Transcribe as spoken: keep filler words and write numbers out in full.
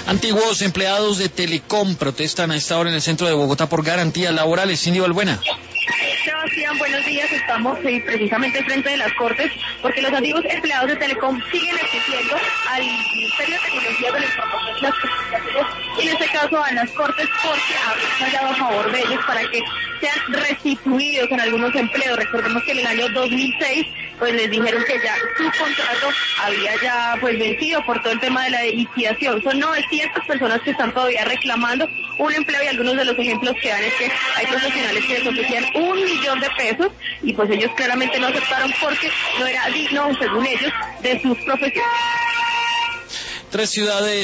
Antiguos empleados de Telecom protestan a esta hora en el centro de Bogotá por garantías laborales. Cindy Balbuena. Sebastián, buenos días. Estamos eh, precisamente frente de las Cortes porque los antiguos empleados de Telecom siguen exigiendo al Ministerio de Tecnología de la Información y las Comunicaciones, y en este caso a las Cortes, porque habrían fallado a favor de ellos para que sean restituidos en algunos empleos. Recordemos que en el año dos mil seis pues les dijeron que ya su contrato había ya pues vencido por todo el tema de la liquidación. Son novecientas personas que están todavía reclamando un empleo, y algunos de los ejemplos que dan es que hay profesionales que les ofrecían un millón de pesos y pues ellos claramente no aceptaron porque no era digno, según ellos, de sus profesiones. Tres ciudades